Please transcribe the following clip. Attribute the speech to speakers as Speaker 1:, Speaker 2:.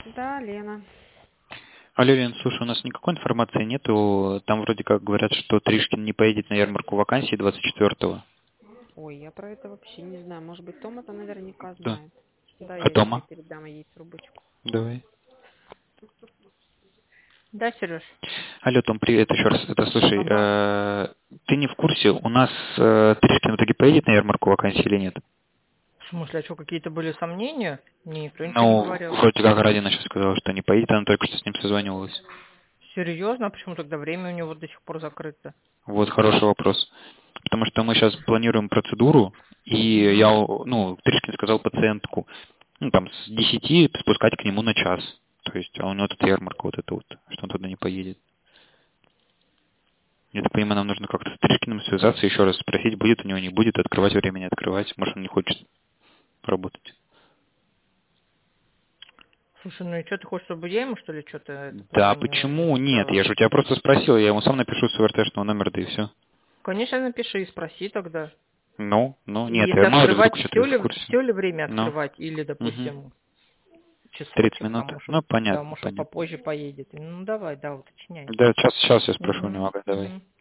Speaker 1: Да, Лена.
Speaker 2: Алло, Лен, слушай, у нас никакой информации нету. Там вроде как говорят, что Тришкин не поедет на ярмарку вакансий 24-го.
Speaker 1: Ой, я про это вообще не знаю. Может быть, Тома-то наверняка
Speaker 2: Да.
Speaker 1: знает. Да,
Speaker 2: А
Speaker 1: я тебе
Speaker 2: дома?
Speaker 1: передам ей трубочку.
Speaker 2: Давай.
Speaker 1: Да, Сереж?
Speaker 2: Алло, Том, привет еще раз. Слушай,
Speaker 1: Ага.
Speaker 2: ты не в курсе, у нас Тришкин в итоге поедет на ярмарку вакансий или нет?
Speaker 3: В смысле, а что, какие-то были сомнения? Никто ничего не
Speaker 2: Ну,
Speaker 3: говорил.
Speaker 2: вроде как Радина сейчас сказала, что не поедет, она только что с ним созванивалась.
Speaker 3: Серьезно? А почему тогда время у него до сих пор закрыто?
Speaker 2: Вот хороший вопрос. Потому что мы сейчас планируем процедуру, и
Speaker 3: Угу.
Speaker 2: Тришкин сказал пациентку, там с 10 спускать к нему на час. То есть, а у него тут ярмарка вот эта вот, что он туда не поедет. Я так понимаю, нам нужно как-то с Тришкиным связаться, еще раз спросить, будет у него, не будет, открывать время, не открывать. Может, он не хочет работать.
Speaker 3: Слушай, ну и что, ты хочешь, чтобы я ему, что ли, что-то это
Speaker 2: Да,
Speaker 3: позвонила или
Speaker 2: почему нет?
Speaker 3: что?
Speaker 2: Я же у тебя просто спросил, я ему сам напишу с ОРТшного номера, да и все.
Speaker 3: Конечно, напиши и спроси тогда.
Speaker 2: Ну, нет,
Speaker 3: Если
Speaker 2: мало ли, вдруг
Speaker 3: открывать,
Speaker 2: что-то в курсе.
Speaker 3: все ли время
Speaker 2: Ну,
Speaker 3: открывать, или,
Speaker 2: угу.
Speaker 3: допустим,
Speaker 2: 30
Speaker 3: часочек,
Speaker 2: минут.
Speaker 3: там, может,
Speaker 2: Ну,
Speaker 3: да,
Speaker 2: понятно,
Speaker 3: может,
Speaker 2: понятно.
Speaker 3: попозже поедет. Ну, давай, да, уточняй.
Speaker 2: Да, сейчас я спрошу
Speaker 3: Угу.
Speaker 2: немного, давай.
Speaker 3: Угу.